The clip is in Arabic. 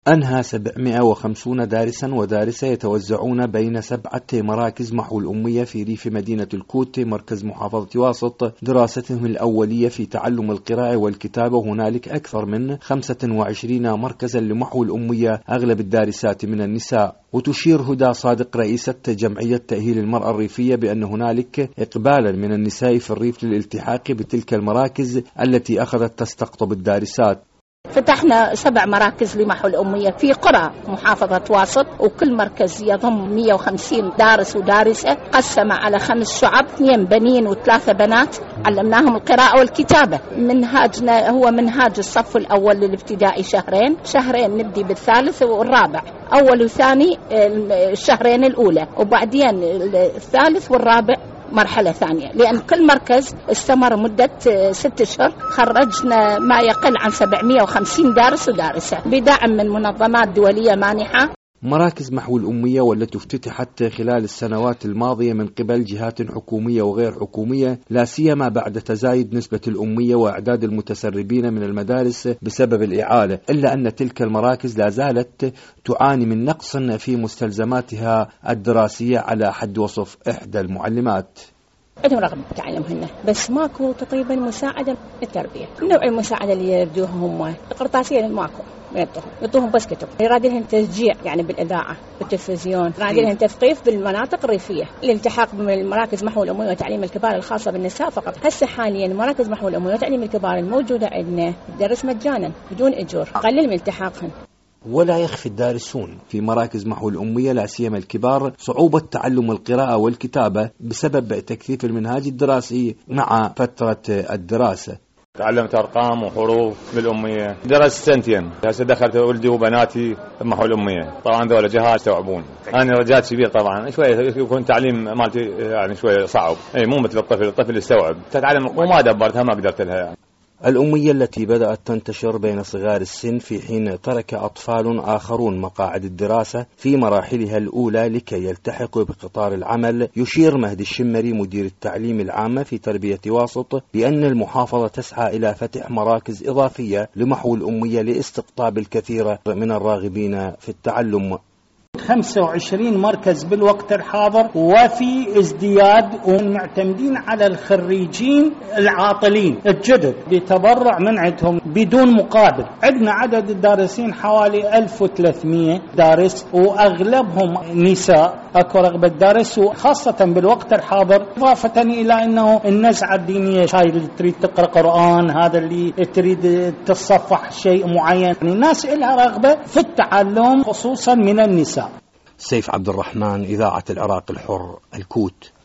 أنهى 750 دارسا ودارسة يتوزعون بين 7 مراكز محو الأمية في ريف مدينة الكوت مركز محافظة واسط دراستهم الأولية في تعلم القراءة والكتابة. وهنالك أكثر من 25 مركزا لمحو الأمية أغلب الدارسات من النساء. وتشير هدى صادق رئيسة جمعية تأهيل المرأة الريفية بأن هنالك إقبالا من النساء في الريف للالتحاق بتلك المراكز التي أخذت تستقطب الدارسات. فتحنا 7 مراكز لمحو الأمية في قرى محافظة واسط، وكل مركز يضم 150 دارس ودارسة، قسم على 5 شعب، 2 بنين و3 بنات، علمناهم القراءة والكتابة. منهاجنا هو منهاج الصف الأول للابتدائي شهرين نبدي بالثالث والرابع، أول وثاني الشهرين الأولى، وبعدين الثالث والرابع مرحلة ثانية، لأن كل مركز استمر مدة 6 أشهر. خرجنا ما يقل عن 750 دارس ودارسة بدعم من منظمات دولية مانحة. مراكز محو الأمية والتي افتتحت خلال السنوات الماضية من قبل جهات حكومية وغير حكومية، لا سيما بعد تزايد نسبة الأمية وإعداد المتسربين من المدارس بسبب الإعالة، إلا أن تلك المراكز لا زالت تعاني من نقص في مستلزماتها الدراسية على حد وصف إحدى المعلمات. عندهم رغبة تعلمهن بس ماكو تقريبا مساعدة للتربية. نوع المساعدة اللي يردوهم قرطاسية ماكو، يعطوهم بس كتب. يرادلهم تشجيع يعني بالإذاعة بالتلفزيون، يرادلهم تثقيف بالمناطق الريفية، الالتحاق بمراكز محو الأمية وتعليم الكبار الخاصة بالنساء فقط. هسه حاليا مراكز محو الأمية وتعليم الكبار الموجودة عندنا تدرس مجانا بدون أجور، قلل من التحاقهم. ولا يخفي الدارسون في مراكز محو الأمية لا سيما الكبار صعوبة تعلم القراءة والكتابة بسبب تكثيف المنهاج الدراسي مع فترة الدراسة. تعلمت أرقام وحروف بالأمية، درست 2 سنين. هسه دخلت ولدي وبناتي محو الأمية، طبعا ذولا جهاز توعبون. أنا رجال كبير طبعا شوية يكون تعليم مالتي يعني شوية صعب، مو مثل الطفل يستوعب. تتعلم وما دبرتها ما قدرت لها يعني. الأمية التي بدأت تنتشر بين صغار السن في حين ترك أطفال آخرون مقاعد الدراسة في مراحلها الأولى لكي يلتحقوا بقطار العمل. يشير مهدي الشمري مدير التعليم العام في تربية واسط بأن المحافظة تسعى إلى فتح مراكز إضافية لمحو الأمية لاستقطاب الكثير من الراغبين في التعلم. 25 مركز بالوقت الحاضر وفي ازدياد، ومعتمدين على الخريجين العاطلين الجدد بتبرع من عندهم بدون مقابل. عندنا عدد الدارسين حوالي 1300 دارس وأغلبهم نساء، أكو رغبة دارس، وخاصة بالوقت الحاضر إضافة إلى أنه النزعة الدينية، هاي اللي تريد تقرأ قرآن، هذا اللي تريد تصفح شيء معين، يعني الناس إلها رغبة في التعلم خصوصا من النساء. سيف عبد الرحمن، إذاعة العراق الحر، الكوت.